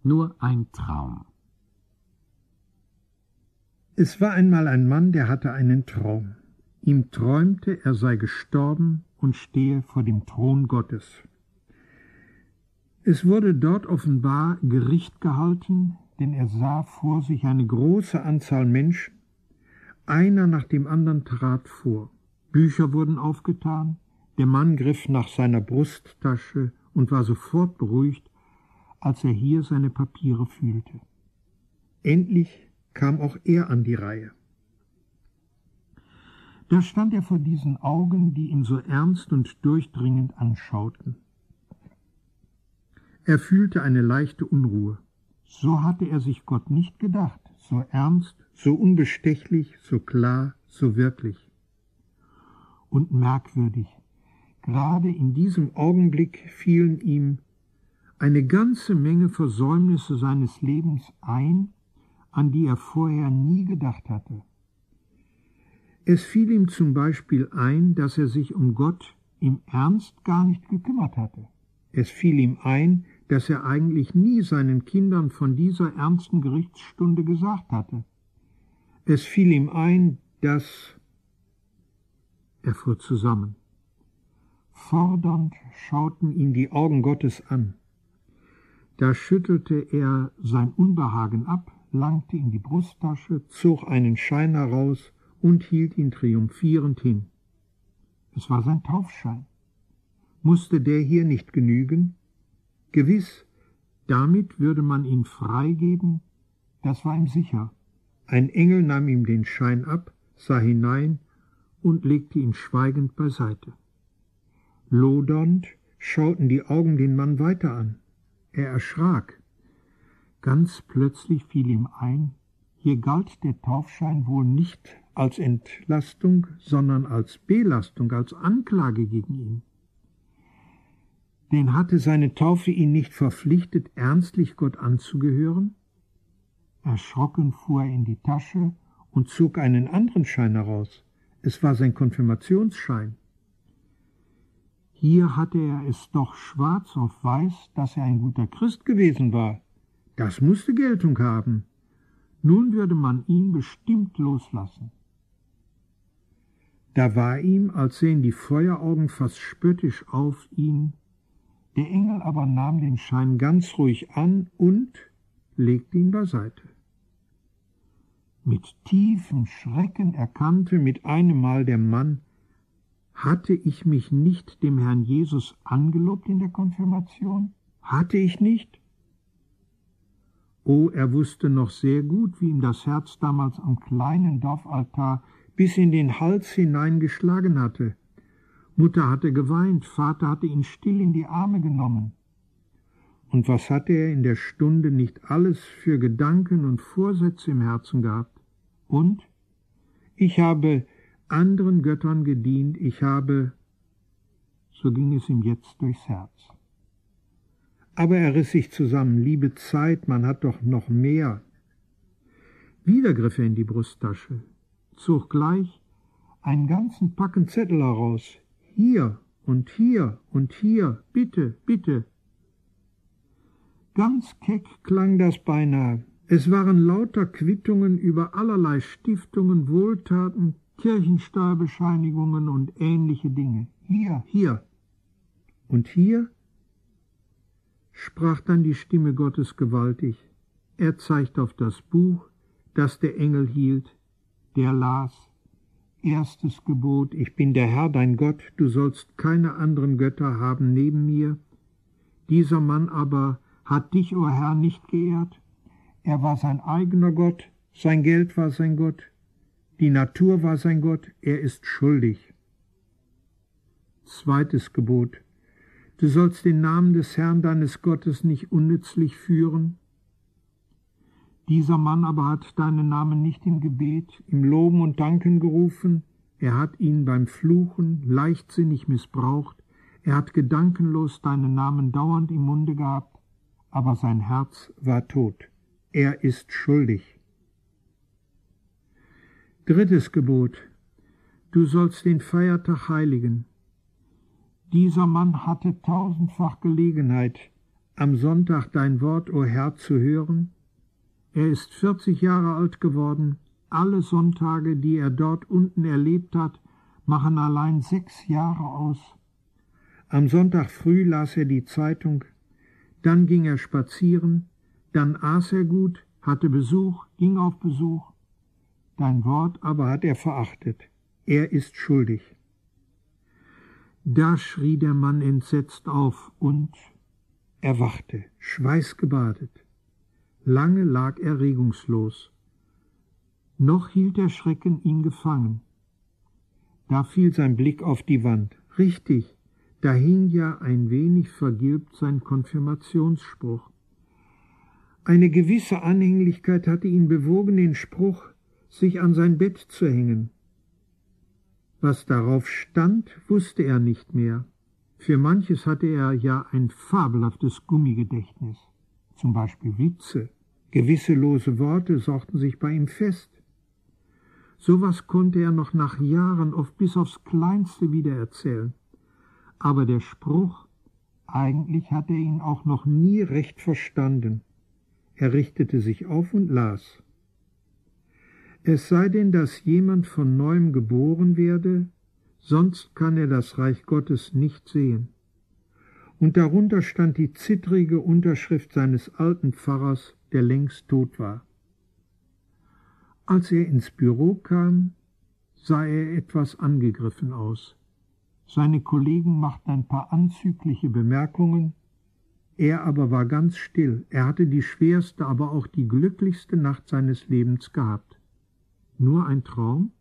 Nur ein Traum. Es war einmal ein Mann, der hatte einen Traum. Ihm träumte, er sei gestorben und stehe vor dem Thron Gottes. Es wurde dort offenbar Gericht gehalten, denn er sah vor sich eine große Anzahl Menschen. Einer nach dem anderen trat vor. Bücher wurden aufgetan, der Mann griff nach seiner Brusttasche und war sofort beruhigt, als er hier seine Papiere fühlte. Endlich kam auch er an die Reihe. Da stand er vor diesen Augen, die ihn so ernst und durchdringend anschauten. Er fühlte eine leichte Unruhe. So hatte er sich Gott nicht gedacht, so ernst, so unbestechlich, so klar, so wirklich. Und merkwürdig, gerade in diesem Augenblick fielen ihm eine ganze Menge Versäumnisse seines Lebens ein, an die er vorher nie gedacht hatte. Es fiel ihm zum Beispiel ein, dass er sich um Gott im Ernst gar nicht gekümmert hatte. Es fiel ihm ein, dass er eigentlich nie seinen Kindern von dieser ernsten Gerichtsstunde gesagt hatte. Es fiel ihm ein, dass... Er fuhr zusammen. Fordernd schauten ihn die Augen Gottes an. Da schüttelte er sein Unbehagen ab, langte in die Brusttasche, zog einen Schein heraus und hielt ihn triumphierend hin. Es war sein Taufschein. Musste der hier nicht genügen? Gewiss, damit würde man ihn freigeben, das war ihm sicher. Ein Engel nahm ihm den Schein ab, sah hinein und legte ihn schweigend beiseite. Lodernd schauten die Augen den Mann weiter an. Er erschrak. Ganz plötzlich fiel ihm ein, hier galt der Taufschein wohl nicht als Entlastung, sondern als Belastung, als Anklage gegen ihn. Denn hatte seine Taufe ihn nicht verpflichtet, ernstlich Gott anzugehören? Erschrocken fuhr er in die Tasche und zog einen anderen Schein heraus. Es war sein Konfirmationsschein. Hier hatte er es doch schwarz auf weiß, dass er ein guter Christ gewesen war. Das musste Geltung haben. Nun würde man ihn bestimmt loslassen. Da war ihm, als sähen die Feueraugen fast spöttisch auf ihn. Der Engel aber nahm den Schein ganz ruhig an und legte ihn beiseite. Mit tiefem Schrecken erkannte mit einem Mal der Mann, hatte ich mich nicht dem Herrn Jesus angelobt in der Konfirmation? Hatte ich nicht? Oh, er wusste noch sehr gut, wie ihm das Herz damals am kleinen Dorfaltar bis in den Hals hineingeschlagen hatte. Mutter hatte geweint, Vater hatte ihn still in die Arme genommen. Und was hatte er in der Stunde nicht alles für Gedanken und Vorsätze im Herzen gehabt? Und? Ich habe anderen Göttern gedient, so ging es ihm jetzt durchs Herz. Aber er riss sich zusammen, liebe Zeit, man hat doch noch mehr. Wieder griff er in die Brusttasche, zog gleich einen ganzen Packen Zettel heraus. Hier und hier und hier, bitte, bitte. Ganz keck klang das beinahe. Es waren lauter Quittungen über allerlei Stiftungen, Wohltaten, Kirchensteuerbescheinigungen und ähnliche Dinge. Hier, hier. Und hier? Sprach dann die Stimme Gottes gewaltig. Er zeigte auf das Buch, das der Engel hielt. Der las: Erstes Gebot, ich bin der Herr, dein Gott, du sollst keine anderen Götter haben neben mir. Dieser Mann aber hat dich, o Herr, nicht geehrt. Er war sein eigener Gott, sein Geld war sein Gott, die Natur war sein Gott, er ist schuldig. Zweites Gebot, du sollst den Namen des Herrn deines Gottes nicht unnützlich führen. Dieser Mann aber hat deinen Namen nicht im Gebet, im Loben und Danken gerufen, er hat ihn beim Fluchen leichtsinnig missbraucht, er hat gedankenlos deinen Namen dauernd im Munde gehabt, aber sein Herz war tot. Er ist schuldig. Drittes Gebot, du sollst den Feiertag heiligen. Dieser Mann hatte tausendfach Gelegenheit, am Sonntag dein Wort, o Herr, zu hören. Er ist 40 Jahre alt geworden. Alle Sonntage, die er dort unten erlebt hat, machen allein 6 Jahre aus. Am Sonntag früh las er die Zeitung, dann ging er spazieren, dann aß er gut, hatte Besuch, ging auf Besuch. Dein Wort aber hat er verachtet. Er ist schuldig. Da schrie der Mann entsetzt auf und erwachte, schweißgebadet. Lange lag er regungslos. Noch hielt der Schrecken ihn gefangen. Da fiel sein Blick auf die Wand. Richtig, da hing ja ein wenig vergilbt sein Konfirmationsspruch. Eine gewisse Anhänglichkeit hatte ihn bewogen, den Spruch sich an sein Bett zu hängen. Was darauf stand, wusste er nicht mehr. Für manches hatte er ja ein fabelhaftes Gummigedächtnis. Zum Beispiel Witze, gewisse lose Worte sorgten sich bei ihm fest. Sowas konnte er noch nach Jahren oft bis aufs Kleinste wiedererzählen. Aber der Spruch, eigentlich hatte er ihn auch noch nie recht verstanden. Er richtete sich auf und las. Es sei denn, dass jemand von neuem geboren werde, sonst kann er das Reich Gottes nicht sehen. Und darunter stand die zittrige Unterschrift seines alten Pfarrers, der längst tot war. Als er ins Büro kam, sah er etwas angegriffen aus. Seine Kollegen machten ein paar anzügliche Bemerkungen, er aber war ganz still. Er hatte die schwerste, aber auch die glücklichste Nacht seines Lebens gehabt. Nur ein Traum?